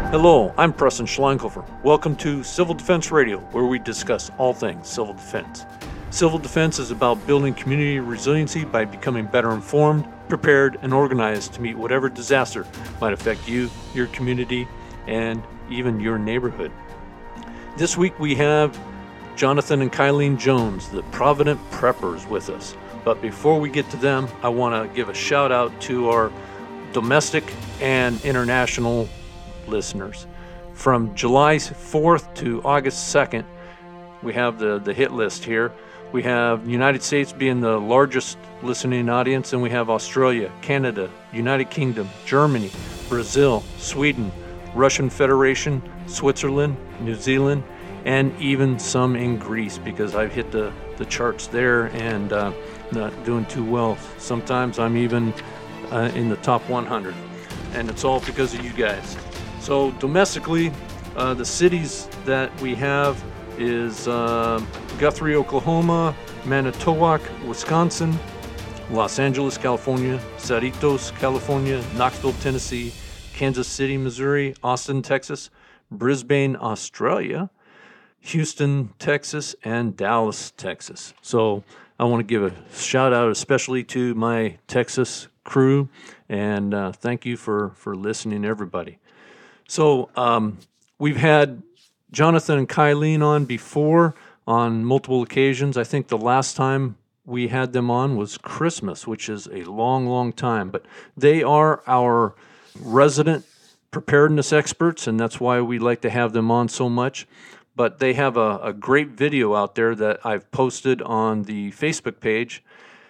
Hello, I'm Preston Schleinkhofer. Welcome to Civil Defense Radio, where we discuss all things civil defense. Civil defense is about building community resiliency by becoming better informed, prepared, and organized to meet whatever disaster might affect you, your community, and even your neighborhood. This week we have Jonathan and Kylene Jones, the Provident Preppers, with us. But before we get to them, I want to give a shout out to our domestic and international listeners. From July 4th to August 2nd, we have the hit list here. We have the United States being the largest listening audience, and we have Australia, Canada, United Kingdom, Germany, Brazil, Sweden, Russian Federation, Switzerland, New Zealand, and even some in Greece, because I've hit the charts there and not doing too well. Sometimes I'm even in the top 100, and it's all because of you guys. So domestically, the cities that we have is Guthrie, Oklahoma, Manitowoc, Wisconsin, Los Angeles, California, Cerritos, California, Knoxville, Tennessee, Kansas City, Missouri, Austin, Texas, Brisbane, Australia, Houston, Texas, and Dallas, Texas. So I want to give a shout out especially to my Texas crew, and thank you for listening, everybody. So we've had Jonathan and Kylene on before on multiple occasions. I think the last time we had them on was Christmas, which is a long, long time. But they are our resident preparedness experts, and that's why we like to have them on so much. But they have a great video out there that I've posted on the Facebook page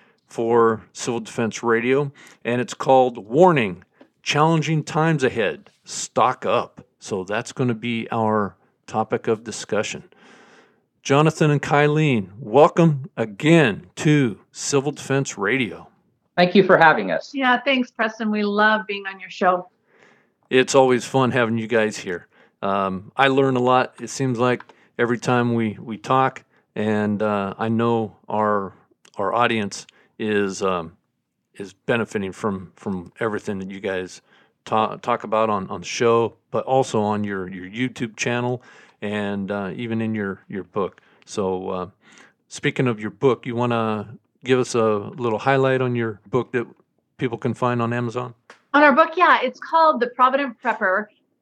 for Civil Defense Radio, and it's called Warning, Challenging Times Ahead, Stock Up. So that's going to be our topic of discussion. Jonathan and Kylene, welcome again to Civil Defense Radio. Thank you for having us. Yeah, thanks, Preston. We love being on your show. It's always fun having you guys here. I learn a lot, it seems like, every time we talk, and I know our audience is benefiting from everything that you guys talk about on the show, but also on your YouTube channel and even in your book. So speaking of your book, you want to give us a little highlight on your book that people can find on Amazon? On our book, yeah, it's called The Provident Prepper,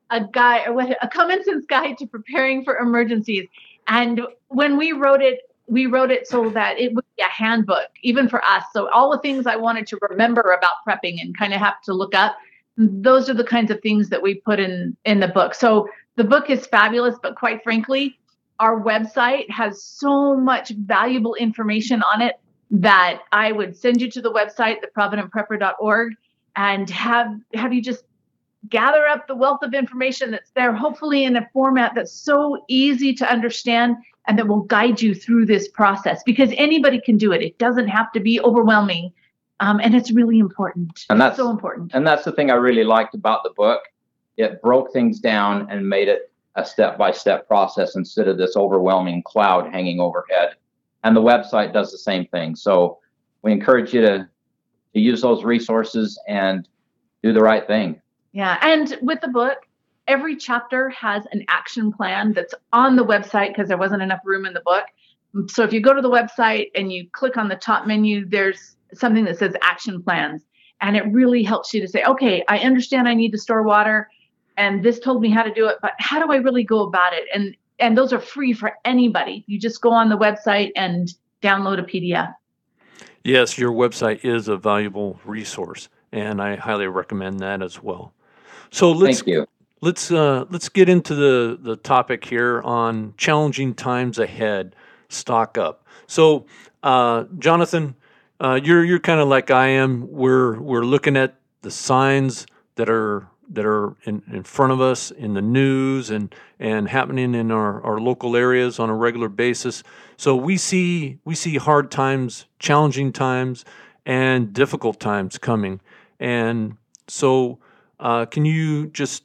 a common sense guide to preparing for emergencies. And when we wrote it so that it would be a handbook, even for us. So all the things I wanted to remember about prepping and kind of have to look up, those are the kinds of things that we put in the book. So the book is fabulous, but quite frankly, our website has so much valuable information on it that I would send you to the website, theprovidentprepper.org, and have you just gather up the wealth of information that's there, hopefully in a format that's so easy to understand and that will guide you through this process, because anybody can do it. It doesn't have to be overwhelming. And it's really important. And that's so important. And that's the thing I really liked about the book. It broke things down and made it a step-by-step process instead of this overwhelming cloud hanging overhead. And the website does the same thing. So we encourage you to use those resources and do the right thing. Yeah. And with the book, every chapter has an action plan that's on the website because there wasn't enough room in the book. So if you go to the website and you click on the top menu, there's something that says action plans. And it really helps you to say, okay, I understand I need to store water and this told me how to do it, but how do I really go about it? And those are free for anybody. You just go on the website and download a PDF. Yes, your website is a valuable resource, and I highly recommend that as well. So Thank you. Let's get into the topic here on challenging times ahead, stock up. So, Jonathan, you're kind of like I am. We're looking at the signs that are in front of us in the news and happening in our local areas on a regular basis. So we see hard times, challenging times, and difficult times coming. And so, can you just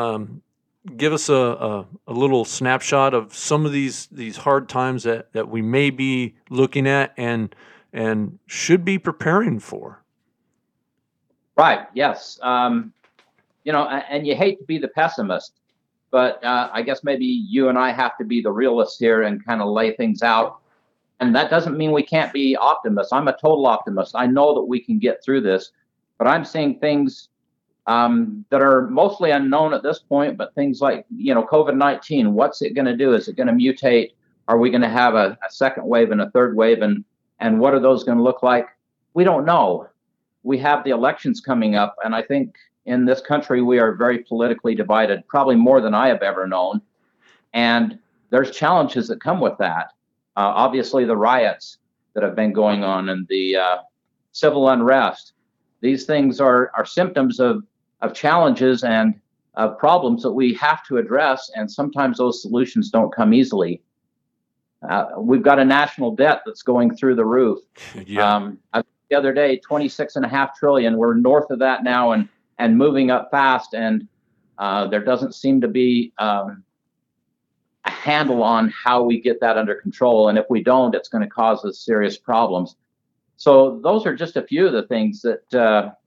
give us a little snapshot of some of these hard times that we may be looking at and should be preparing for? Right. Yes. And you hate to be the pessimist, but I guess maybe you and I have to be the realists here and kind of lay things out. And that doesn't mean we can't be optimists. I'm a total optimist. I know that we can get through this, but I'm seeing things that are mostly unknown at this point. But things like, COVID-19, what's it going to do? Is it going to mutate? Are we going to have a second wave and a third wave? And what are those going to look like? We don't know. We have the elections coming up, and I think in this country we are very politically divided, probably more than I have ever known. And there's challenges that come with that. Obviously, the riots that have been going on and the civil unrest, these things are symptoms of challenges and of problems that we have to address, and sometimes those solutions don't come easily. We've got a national debt that's going through the roof. Yeah. The other day, 26.5 trillion. We're north of that now and moving up fast, and there doesn't seem to be a handle on how we get that under control. And if we don't, it's going to cause us serious problems. So those are just a few of the things that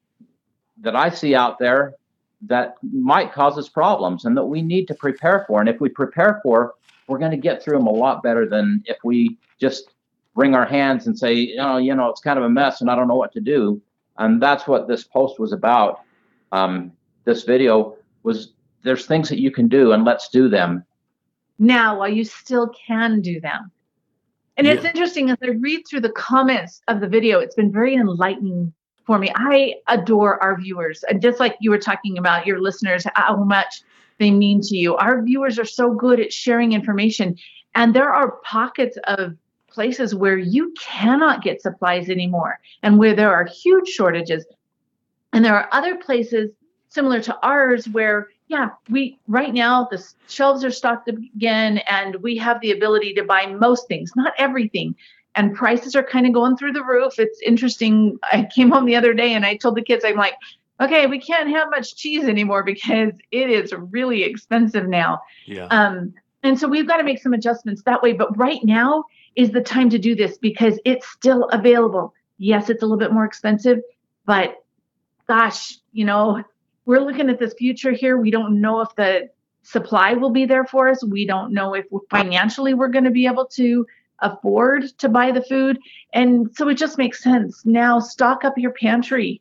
I see out there that might cause us problems and that we need to prepare for. And if we prepare for, we're going to get through them a lot better than if we just wring our hands and say, it's kind of a mess and I don't know what to do. And that's what this post was about. This video was, there's things that you can do and let's do them now while you still can do them. And it's interesting, as I read through the comments of the video, it's been very enlightening for me. I adore our viewers. And just like you were talking about your listeners, how much they mean to you. Our viewers are so good at sharing information. And there are pockets of places where you cannot get supplies anymore and where there are huge shortages. And there are other places similar to ours where, we right now the shelves are stocked again and we have the ability to buy most things, not everything. And prices are kind of going through the roof. It's interesting. I came home the other day and I told the kids, I'm like, okay, we can't have much cheese anymore because it is really expensive now. Yeah. And so we've got to make some adjustments that way. But right now is the time to do this because it's still available. Yes, it's a little bit more expensive, but gosh, we're looking at this future here. We don't know if the supply will be there for us. We don't know if financially we're going to be able to afford to buy the food. And so it just makes sense. Now stock up your pantry.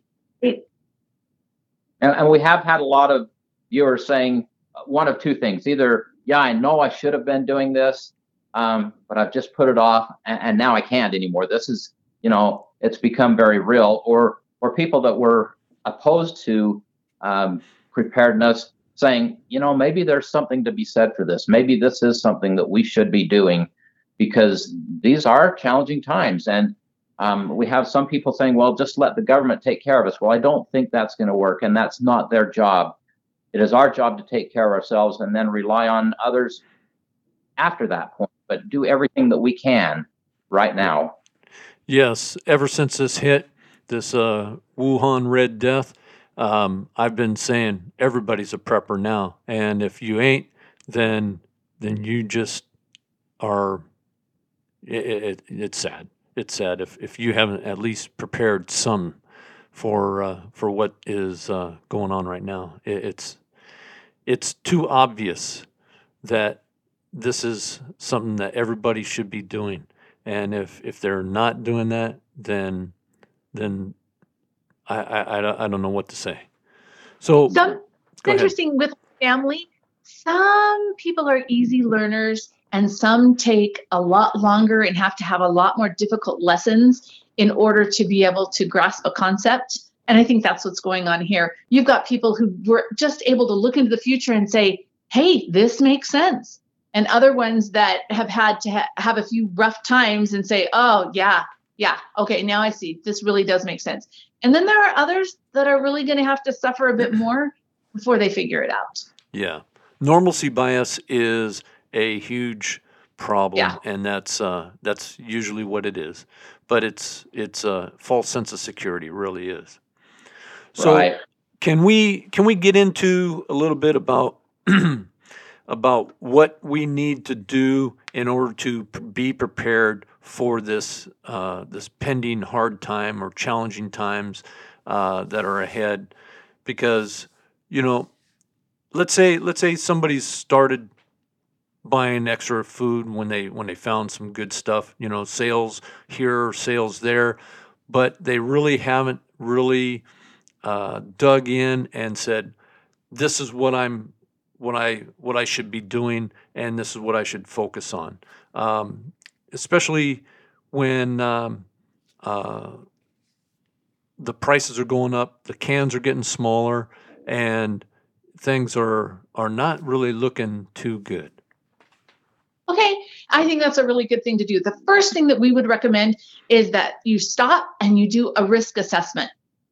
And we have had a lot of viewers saying one of two things. Either, I know I should have been doing this, but I've just put it off and now I can't anymore. This is, it's become very real. Or people that were opposed to preparedness saying, maybe there's something to be said for this. Maybe this is something that we should be doing because these are challenging times. And we have some people saying, well, just let the government take care of us. Well, I don't think that's going to work. And that's not their job. It is our job to take care of ourselves and then rely on others after that point, but do everything that we can right now. Yes. Ever since this hit, this Wuhan Red Death, I've been saying everybody's a prepper now. And if you ain't, then you just are, it's sad. It's sad if you haven't at least prepared some for what is going on right now. It's too obvious that this is something that everybody should be doing, and if they're not doing that, then I don't know what to say. So it's interesting with family. Some people are easy learners. And some take a lot longer and have to have a lot more difficult lessons in order to be able to grasp a concept. And I think that's what's going on here. You've got people who were just able to look into the future and say, hey, this makes sense. And other ones that have had to have a few rough times and say, oh, yeah, okay, now I see. This really does make sense. And then there are others that are really going to have to suffer a bit more before they figure it out. Yeah. Normalcy bias is a huge problem, and that's usually what it is. But it's a false sense of security, really is. So right. Can we get into a little bit about about what we need to do in order to be prepared for this this pending hard time or challenging times that are ahead? Because let's say somebody's started buying extra food when they found some good stuff, sales here, sales there, but they really haven't really dug in and said, this is what I should be doing, and this is what I should focus on. Especially when the prices are going up, the cans are getting smaller, and things are not really looking too good. Okay, I think that's a really good thing to do. The first thing that we would recommend is that you stop and you do a risk assessment.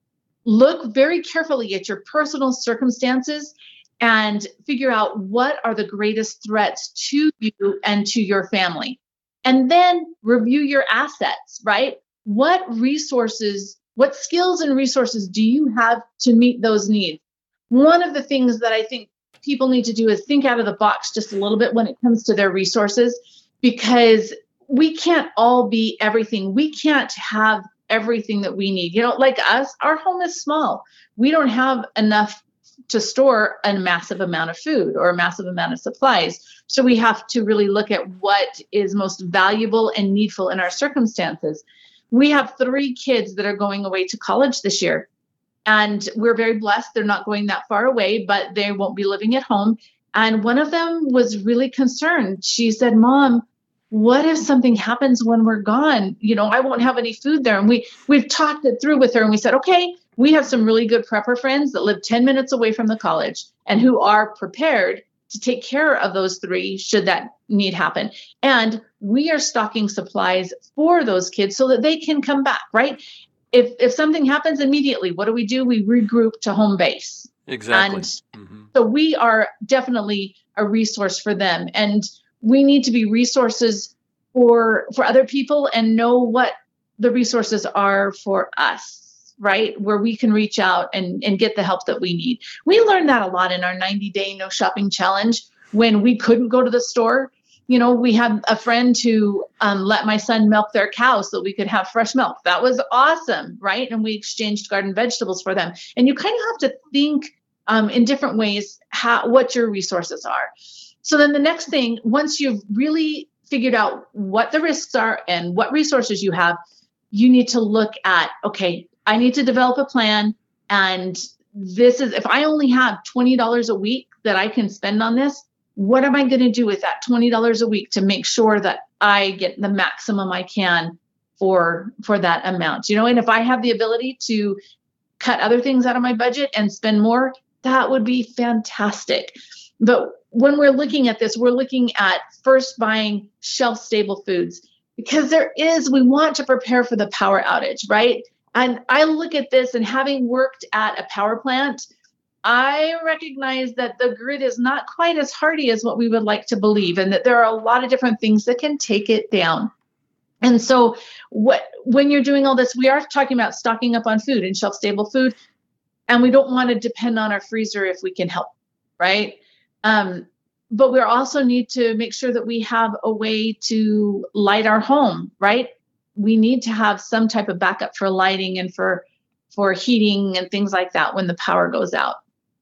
Look very carefully at your personal circumstances and figure out what are the greatest threats to you and to your family. And then review your assets, right? What resources, what skills and resources do you have to meet those needs? One of the things that I think people need to do is think out of the box just a little bit when it comes to their resources, because we can't all be everything. We can't have everything that we need. Like us, our home is small. We don't have enough to store a massive amount of food or a massive amount of supplies. So we have to really look at what is most valuable and needful in our circumstances. We have 3 kids that are going away to college this year. And we're very blessed. They're not going that far away, but they won't be living at home. And one of them was really concerned. She said, Mom, what if something happens when we're gone? I won't have any food there. And we've talked it through with her, and we said, okay, we have some really good prepper friends that live 10 minutes away from the college and who are prepared to take care of those 3 should that need happen. And we are stocking supplies for those kids so that they can come back, right? If something happens immediately, what do? We regroup to home base. Exactly. And so we are definitely a resource for them. And we need to be resources for other people and know what the resources are for us, right? Where we can reach out and get the help that we need. We learned that a lot in our 90-day no shopping challenge when we couldn't go to the store. We had a friend who let my son milk their cow so we could have fresh milk. That was awesome, right? And we exchanged garden vegetables for them. And you kind of have to think in different ways what your resources are. So then the next thing, once you've really figured out what the risks are and what resources you have, you need to look at, okay, I need to develop a plan. And this is, if I only have $20 a week that I can spend on this, what am I going to do with that $20 a week to make sure that I get the maximum I can for that amount? And if I have the ability to cut other things out of my budget and spend more, that would be fantastic. But when we're looking at this, we're looking at first buying shelf-stable foods, because we want to prepare for the power outage, right? And I look at this, and having worked at a power plant, I recognize that the grid is not quite as hardy as what we would like to believe, and that there are a lot of different things that can take it down. And so when you're doing all this, we are talking about stocking up on food and shelf-stable food, and we don't want to depend on our freezer if we can help, right? But we also need to make sure that we have a way to light our home, right? We need to have some type of backup for lighting and for heating and things like that when the power goes out.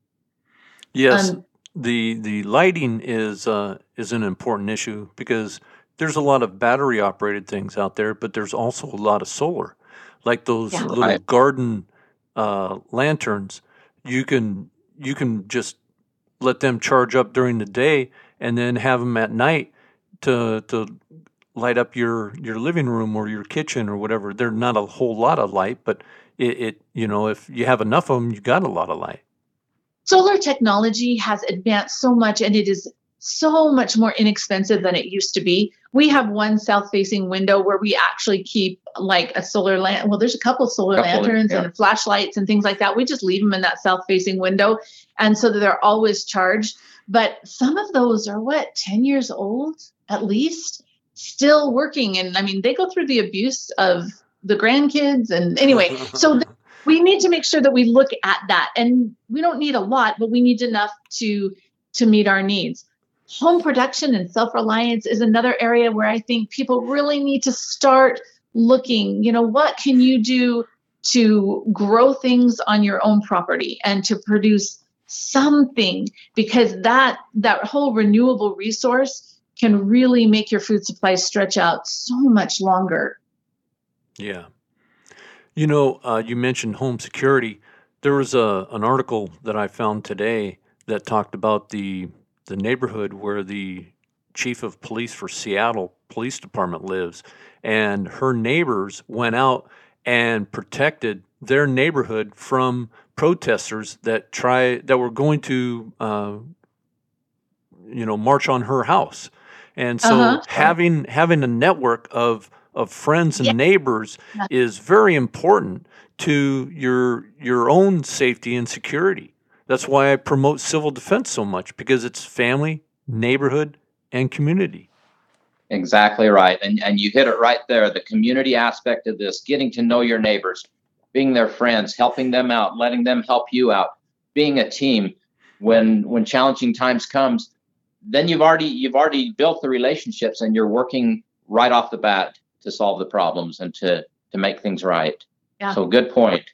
Yes, the lighting is an important issue, because there's a lot of battery operated things out there, but there's also a lot of solar, like those little garden lanterns. You can just let them charge up during the day and then have them at night to light up your living room or your kitchen or whatever. They're not a whole lot of light, but it if you have enough of them, you got a lot of light. Solar technology has advanced so much, and it is so much more inexpensive than it used to be. We have one south-facing window where we actually keep like a solar lamp. Well, there's a couple of solar lanterns and flashlights and things like that. We just leave them in that south-facing window, and so that they're always charged. But some of those are 10 years old at least, still working. And I mean, they go through the abuse of the grandkids. And anyway, so we need to make sure that we look at that. And we don't need a lot, but we need enough to meet our needs. Home production and self-reliance is another area where I think people really need to start looking, what can you do to grow things on your own property and to produce something, because that whole renewable resource can really make your food supply stretch out so much longer. Yeah. You mentioned home security. There was an article that I found today that talked about the neighborhood where the chief of police for Seattle Police Department lives, and her neighbors went out and protected their neighborhood from protesters that were going to march on her house. And so having a network of friends and neighbors is very important to your own safety and security. That's why I promote civil defense so much, because it's family, neighborhood, and community. Exactly right. And you hit it right there. The community aspect of this, getting to know your neighbors, being their friends, helping them out, letting them help you out, being a team. When challenging times comes, then you've already built the relationships, and you're working right off the bat to solve the problems and to make things right. Yeah. So good point.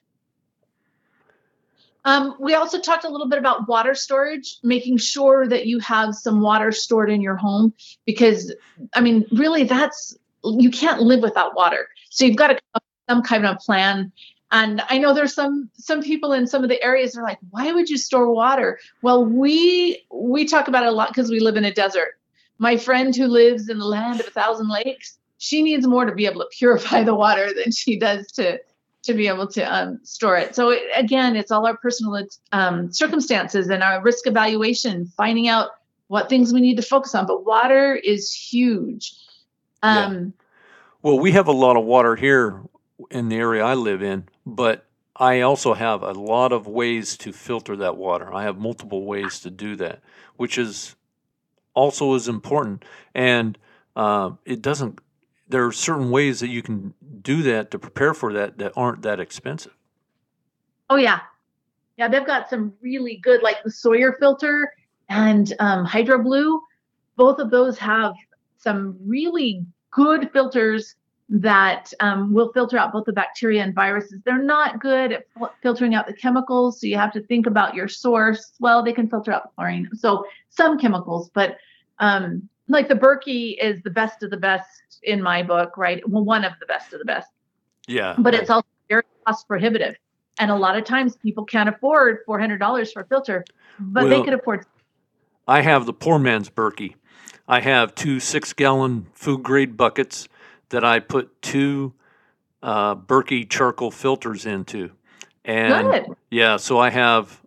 We also talked a little bit about water storage, making sure that you have some water stored in your home, because, I mean, really you can't live without water. So you've got to come up with some kind of plan. And I know there's some people in some of the areas that are like, why would you store water? Well, we talk about it a lot because we live in a desert. My friend who lives in the land of 1,000 lakes, she needs more to be able to purify the water than she does to be able to store it. So again, it's all our personal circumstances and our risk evaluation, finding out what things we need to focus on. But water is huge. Well, we have a lot of water here in the area I live in, but I also have a lot of ways to filter that water. I have multiple ways to do that, which is also as important. And there are certain ways that you can do that to prepare for that aren't that expensive. Oh, yeah. Yeah, they've got some really good, like the Sawyer filter and Hydro Blue. Both of those have some really good filters that will filter out both the bacteria and viruses. They're not good at filtering out the chemicals, so you have to think about your source. Well, they can filter out the chlorine. So some chemicals, but like the Berkey is the best of the best in my book, right? Well, one of the best of the best. Yeah. But it's also very cost prohibitive. And a lot of times people can't afford $400 for a filter, but they could afford. I have the poor man's Berkey. I have 2 6-gallon food grade buckets that I put 2 Berkey charcoal filters into. And good. Yeah, so I have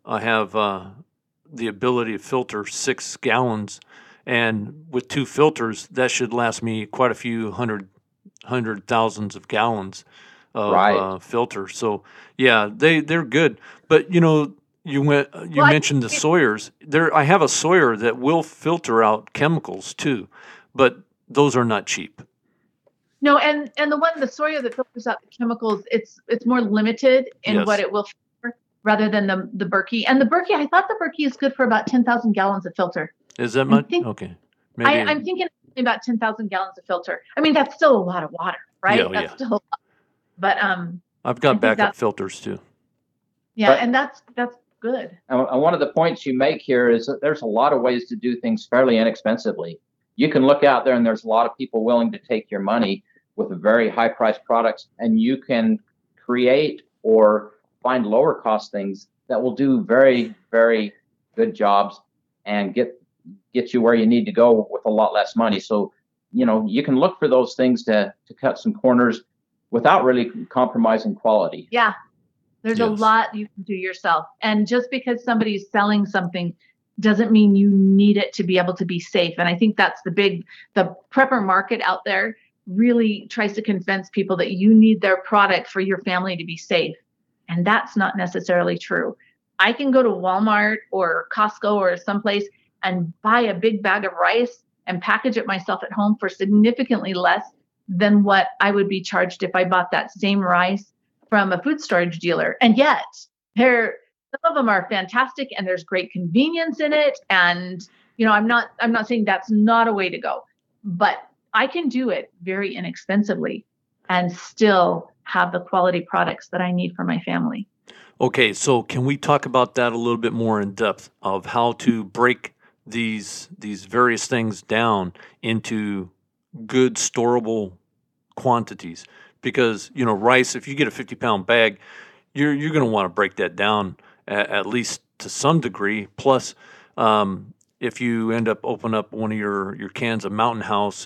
the ability to filter 6 gallons. And with 2 filters, that should last me quite a few hundred thousands of gallons of filter. So yeah, they're good. But you mentioned the Sawyers. I have a Sawyer that will filter out chemicals too, but those are not cheap. No, and the Sawyer that filters out the chemicals, it's more limited in what it will filter rather than the Berkey. And the Berkey, I thought the Berkey is good for about 10,000 gallons of filter. Is that much? Okay. Maybe I'm thinking about 10,000 gallons of filter. I mean, that's still a lot of water, right? That's still a lot. But I've got backup filters too. Yeah, and that's good. And one of the points you make here is that there's a lot of ways to do things fairly inexpensively. You can look out there, and there's a lot of people willing to take your money with very high-priced products, and you can create or find lower-cost things that will do very, very good jobs and get you where you need to go with a lot less money. So, you can look for those things to cut some corners without really compromising quality. Yeah, there's a lot you can do yourself. And just because somebody's selling something doesn't mean you need it to be able to be safe. And I think that's the prepper market out there really tries to convince people that you need their product for your family to be safe. And that's not necessarily true. I can go to Walmart or Costco or someplace and buy a big bag of rice and package it myself at home for significantly less than what I would be charged if I bought that same rice from a food storage dealer. And yet, some of them are fantastic, and there's great convenience in it. And I'm not saying that's not a way to go, but I can do it very inexpensively and still have the quality products that I need for my family. Okay, so can we talk about that a little bit more in depth of how to break these various things down into good storable quantities? Because rice, if you get a 50-pound bag, you're going to want to break that down at least to some degree. Plus, if you end up opening up one of your cans of Mountain House,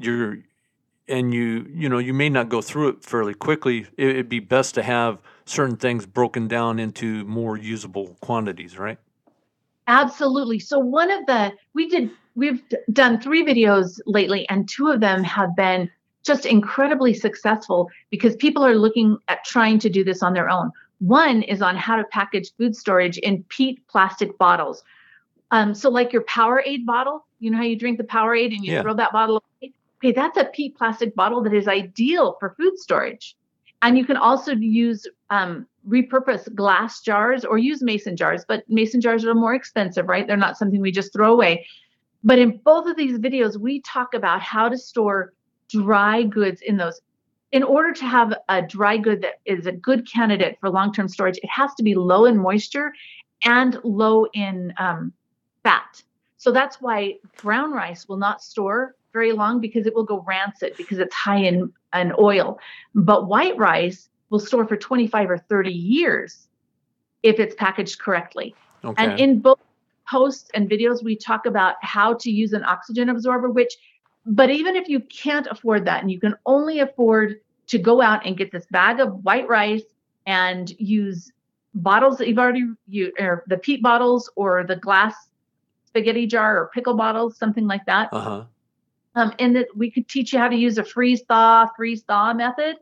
you may not go through it fairly quickly. It'd be best to have certain things broken down into more usable quantities, right? Absolutely. So we've done 3 videos lately, and 2 of them have been just incredibly successful because people are looking at trying to do this on their own. One is on how to package food storage in peat plastic bottles. So like your Powerade bottle, you know how you drink the Powerade and you Yeah. throw that bottle away? Okay, that's a peat plastic bottle that is ideal for food storage. And you can also use repurpose glass jars or use mason jars, but mason jars are more expensive, right? They're not something we just throw away. But in both of these videos, we talk about how to store dry goods in those. In order to have a dry good that is a good candidate for long-term storage, it has to be low in moisture and low in fat. So that's why brown rice will not store very long because it will go rancid because it's high in oil. But white rice will store for 25 or 30 years if it's packaged correctly. Okay. And in both posts and videos, we talk about how to use an oxygen absorber, but even if you can't afford that and you can only afford to go out and get this bag of white rice and use bottles that you've already used, or the peat bottles or the glass spaghetti jar or pickle bottles, something like that. Uh-huh. And that we could teach you how to use a freeze thaw method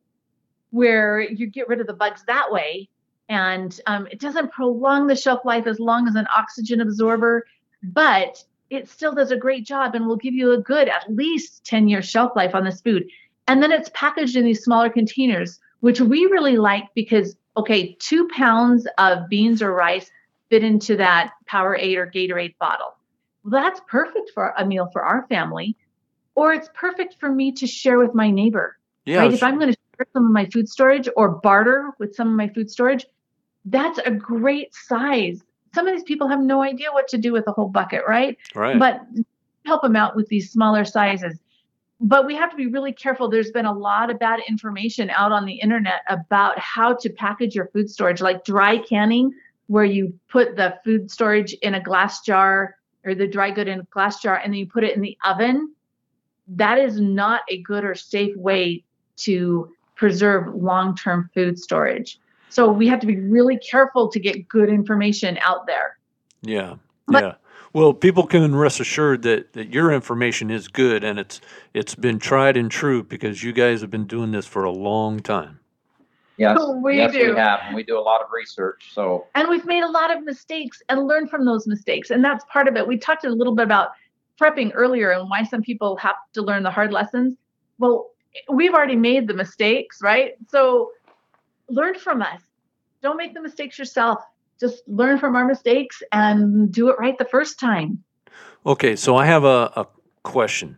where you get rid of the bugs that way. And it doesn't prolong the shelf life as long as an oxygen absorber, but it still does a great job and will give you a good at least 10-year shelf life on this food. And then it's packaged in these smaller containers, which we really like because, 2 pounds of beans or rice fit into that Powerade or Gatorade bottle. Well, that's perfect for a meal for our family, or it's perfect for me to share with my neighbor. Yeah. Right? If I'm going to share some of my food storage or barter with some of my food storage, that's a great size. Some of these people have no idea what to do with a whole bucket, right? Right. But help them out with these smaller sizes. But we have to be really careful. There's been a lot of bad information out on the internet about how to package your food storage, like dry canning, where you put the food storage in a glass jar or the dry good in a glass jar and then you put it in the oven. That is not a good or safe way to preserve long-term food storage. So we have to be really careful to get good information out there. Yeah. But- Yeah. Well, people can rest assured that your information is good and it's been tried and true because you guys have been doing this for a long time. Yes, We yes, do. we have. And we do a lot of research. So And we've made a lot of mistakes and learned from those mistakes. And that's part of it. We talked a little bit about prepping earlier and why some people have to learn the hard lessons. Well, we've already made the mistakes, right? So learn from us. Don't make the mistakes yourself. Just learn from our mistakes and do it right the first time. Okay, so I have a question.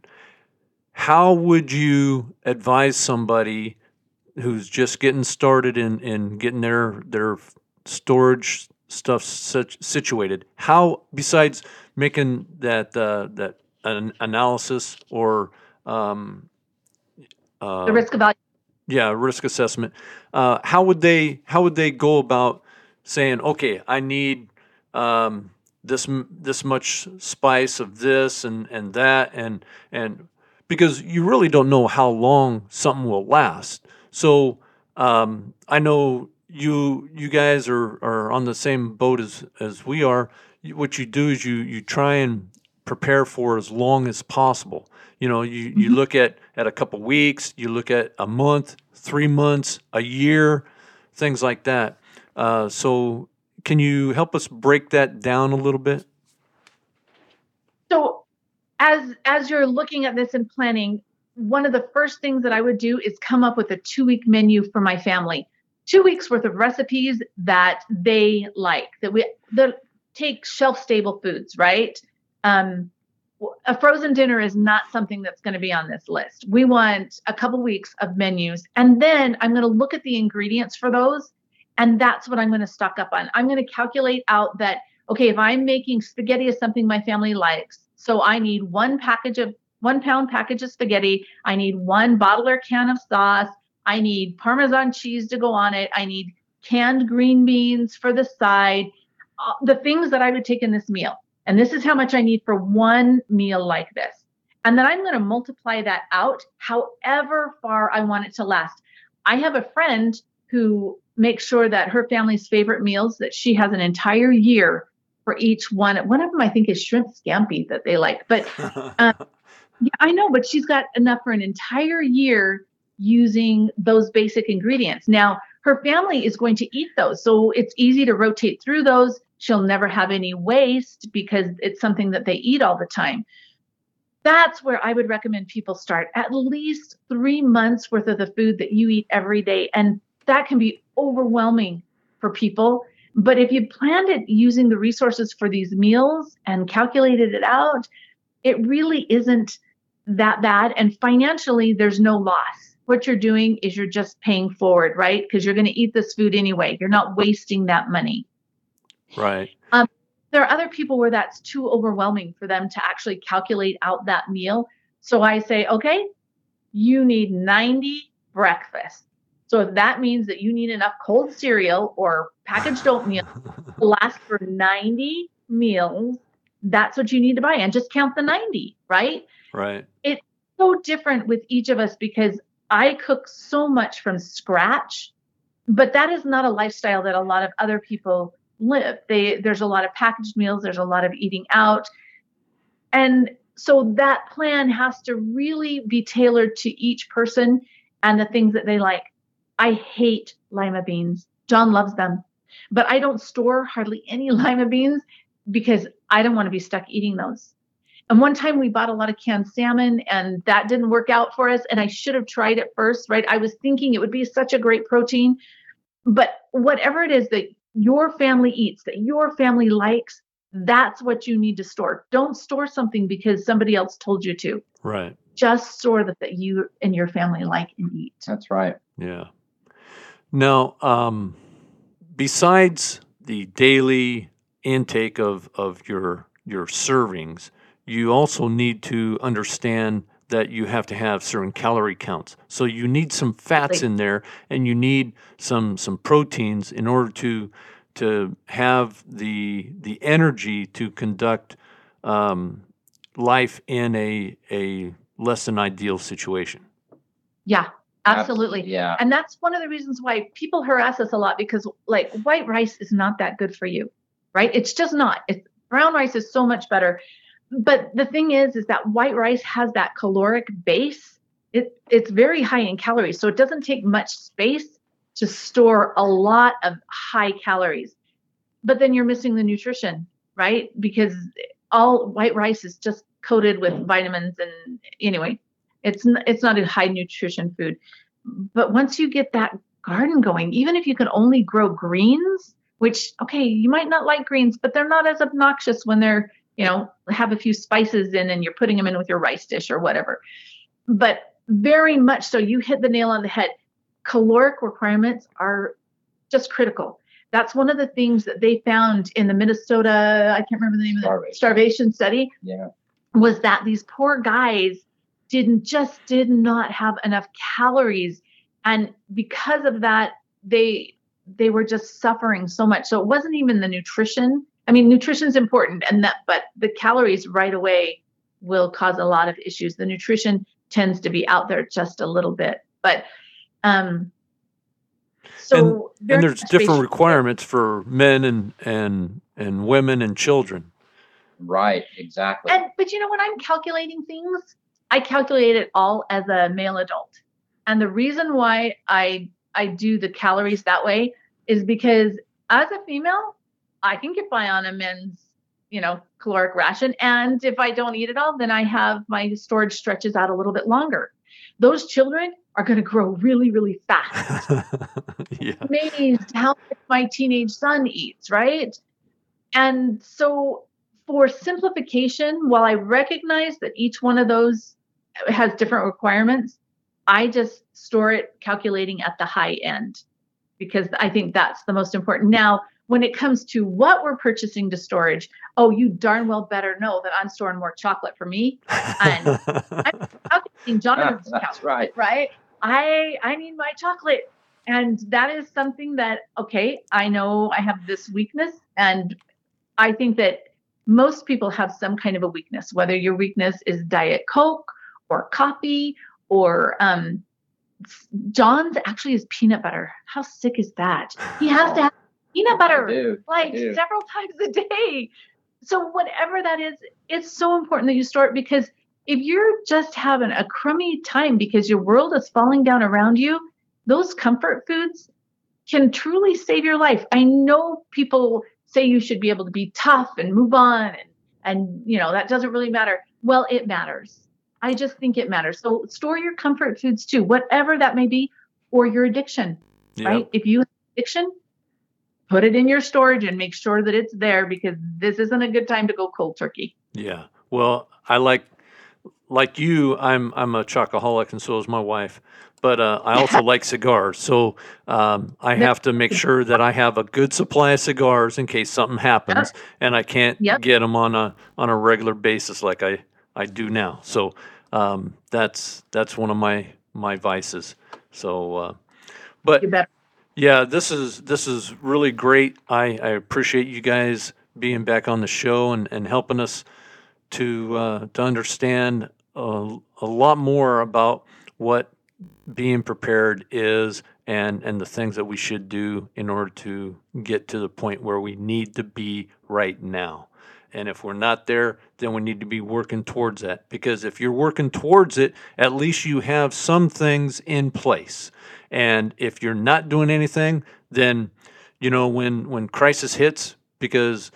How would you advise somebody who's just getting started in getting their storage stuff situated? How, besides making that an analysis or The risk evaluation. risk assessment, how would they go about saying, okay, I need this much spice of this and that and because you really don't know how long something will last. So I know you guys are on the same boat as we are. What you do is you try and prepare for as long as possible. You look at a couple weeks, you look at a month, 3 months, a year, things like that. So can you help us break that down a little bit? So as you're looking at this and planning, one of the first things that I would do is come up with a 2-week menu for my family. 2 weeks worth of recipes that they like, that take shelf-stable foods, right? A frozen dinner is not something that's going to be on this list. We want a couple weeks of menus. And then I'm going to look at the ingredients for those And that's what I'm going to stock up on. I'm going to calculate out that, okay, if I'm making spaghetti is something my family likes, so I need 1 pound package of spaghetti. I need 1 bottle or can of sauce. I need Parmesan cheese to go on it. I need canned green beans for the side, the things that I would take in this meal. And this is how much I need for one meal like this. And then I'm going to multiply that out however far I want it to last. I have a friend who makes sure that her family's favorite meals, that she has an entire year for each one. One of them, I think, is shrimp scampi that they like. But yeah, I know, but she's got enough for an entire year using those basic ingredients. Now, her family is going to eat those, so it's easy to rotate through those. She'll never have any waste because it's something that they eat all the time. That's where I would recommend people start. At least 3 months worth of the food that you eat every day. And that can be overwhelming for people. But if you planned it using the resources for these meals and calculated it out, it really isn't that bad. And financially, there's no loss. What you're doing is you're just paying forward, right? Because you're going to eat this food anyway. You're not wasting that money. Right. There are other people where that's too overwhelming for them to actually calculate out that meal. So I say, okay, you need 90 breakfasts. So if that means that you need enough cold cereal or packaged oatmeal to last for 90 meals, that's what you need to buy, and just count the 90, right? Right. It's so different with each of us because I cook so much from scratch, but that is not a lifestyle that a lot of other people live. There's a lot of packaged meals, there's a lot of eating out. And so that plan has to really be tailored to each person and the things that they like. I hate lima beans. John loves them, but I don't store hardly any lima beans because I don't want to be stuck eating those. And one time we bought a lot of canned salmon and that didn't work out for us. And I should have tried it first, right? I was thinking it would be such a great protein, but whatever it is that your family eats, that your family likes, that's what you need to store. Don't store something because somebody else told you to. Right. Just store that you and your family like and eat. That's right. Yeah. Now, besides the daily intake of your servings, you also need to understand that you have to have certain calorie counts. So you need some fats in there, and you need some proteins in order to have the energy to conduct life in a less than ideal situation. Yeah, absolutely. Yeah. And that's one of the reasons why people harass us a lot, because like white rice is not that good for you, right? It's just not. Brown rice is so much better. But the thing is that white rice has that caloric base. It's very high in calories. So it doesn't take much space to store a lot of high calories. But then you're missing the nutrition, right? Because all white rice is just coated with vitamins. And anyway, it's not a high nutrition food. But once you get that garden going, even if you can only grow greens, which, okay, you might not like greens, but they're not as obnoxious when they're, have a few spices in and you're putting them in with your rice dish or whatever. But very much so, you hit the nail on the head. Caloric requirements are just critical. That's one of the things that they found in the Minnesota, I can't remember the name of the starvation study, was that these poor guys did not have enough calories. And because of that, they were just suffering so much. So it wasn't even the nutrition. I mean, nutrition's important, but the calories right away will cause a lot of issues. The nutrition tends to be out there just a little bit, but so and there's different requirements for men and women and children. Right, exactly. But when I'm calculating things, I calculate it all as a male adult. And the reason why I do the calories that way is because as a female, I can get by on a men's, caloric ration. And if I don't eat it all, then I have my storage stretches out a little bit longer. Those children are going to grow really, really fast. Yeah. Amazed how much my teenage son eats, right? And so for simplification, while I recognize that each one of those has different requirements, I just store it calculating at the high end. because I think that's the most important. Now, when it comes to what we're purchasing to storage, oh, you darn well better know that I'm storing more chocolate for me. And I'm calculating Jonathan's account, That's right. right? I need my chocolate. And that is something that, okay, I know I have this weakness. And I think that most people have some kind of a weakness, whether your weakness is Diet Coke or coffee or John's actually is peanut butter. How sick is that? He has to have peanut butter like several times a day. So whatever that is, it's so important that you store it, because if you're just having a crummy time because your world is falling down around you, those comfort foods can truly save your life. I know people say you should be able to be tough and move on and that doesn't really matter. Well, it matters. I just think it matters. So store your comfort foods too, whatever that may be, or your addiction, right? If you have addiction, put it in your storage and make sure that it's there, because this isn't a good time to go cold turkey. Yeah. Well, I like you, I'm a chocoholic, and so is my wife. But I also like cigars, so I have to make sure that I have a good supply of cigars in case something happens, and I can't get them on a regular basis like I do now. So that's one of my vices. So, but yeah, this is really great. I appreciate you guys being back on the show and helping us to understand a lot more about what being prepared is and the things that we should do in order to get to the point where we need to be right now. And if we're not there, then we need to be working towards that. Because if you're working towards it, at least you have some things in place. And if you're not doing anything, then, when crisis hits, because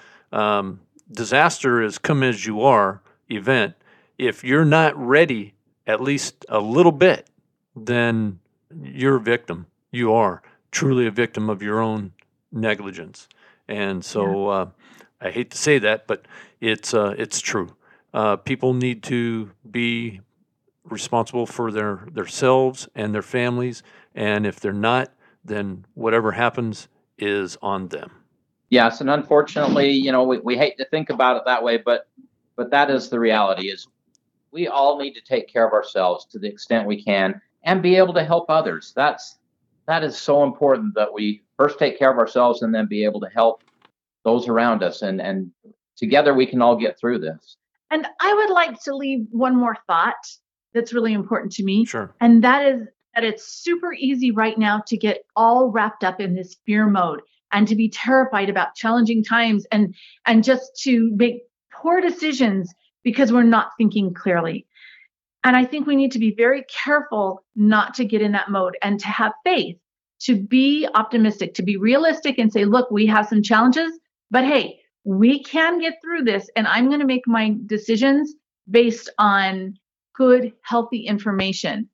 disaster is come as you are event, if you're not ready at least a little bit, then you're a victim. You are truly a victim of your own negligence. And so I hate to say that, but it's true. People need to be responsible for themselves and their families, and if they're not, then whatever happens is on them. Yes, and unfortunately, we hate to think about it that way, but that is the reality. Is we all need to take care of ourselves to the extent we can and be able to help others. That is so important, that we first take care of ourselves and then be able to help those around us, and together we can all get through this. And I would like to leave one more thought that's really important to me. Sure. And that is that it's super easy right now to get all wrapped up in this fear mode and to be terrified about challenging times and just to make poor decisions because we're not thinking clearly. And I think we need to be very careful not to get in that mode and to have faith, to be optimistic, to be realistic and say, look, we have some challenges, but hey, we can get through this. And I'm going to make my decisions based on good, healthy information.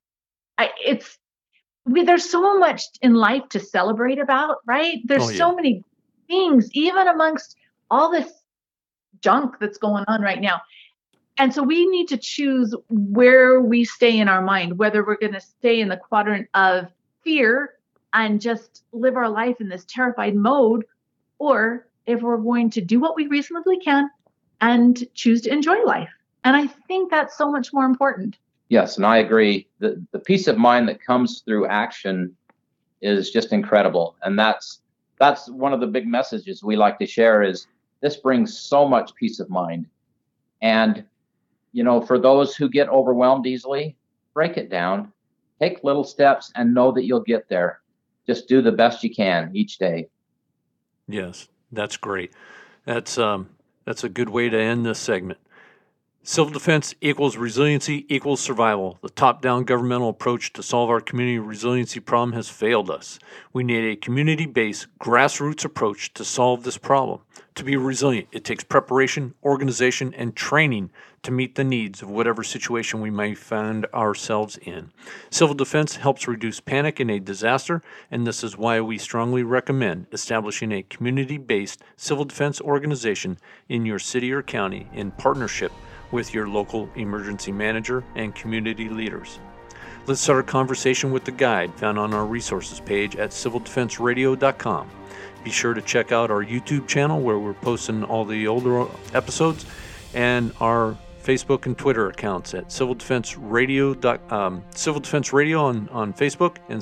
There's so much in life to celebrate about, right? There's so many things, even amongst all this junk that's going on right now. And so we need to choose where we stay in our mind, whether we're going to stay in the quadrant of fear and just live our life in this terrified mode, or if we're going to do what we reasonably can and choose to enjoy life. And I think that's so much more important. Yes, and I agree. The peace of mind that comes through action is just incredible. And that's one of the big messages we like to share, is this brings so much peace of mind. And for those who get overwhelmed easily, break it down, take little steps, and know that you'll get there. Just do the best you can each day. Yes, that's great. That's a good way to end this segment. Civil defense equals resiliency equals survival. The top-down governmental approach to solve our community resiliency problem has failed us. We need a community-based, grassroots approach to solve this problem. To be resilient, it takes preparation, organization, and training to meet the needs of whatever situation we may find ourselves in. Civil defense helps reduce panic in a disaster, and this is why we strongly recommend establishing a community-based civil defense organization in your city or county in partnership with your local emergency manager and community leaders. Let's start a conversation with the guide found on our resources page at civildefenseradio.com. Be sure to check out our YouTube channel where we're posting all the older episodes, and our Facebook and Twitter accounts at Civil Defense Radio on Facebook, and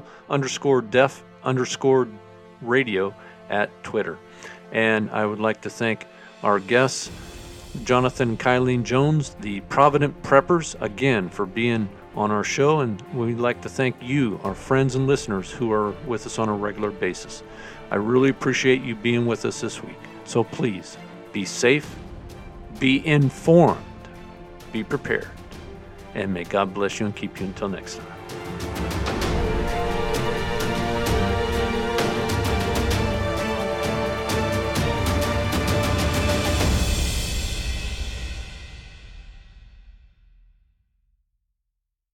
civil_def_radio at Twitter. And I would like to thank our guests, Jonathan and Kylene Jones, the Provident Preppers, again for being on our show, and we'd like to thank you, our friends and listeners who are with us on a regular basis. I really appreciate you being with us this week. So please, be safe, be informed, be prepared, and may God bless you and keep you until next time.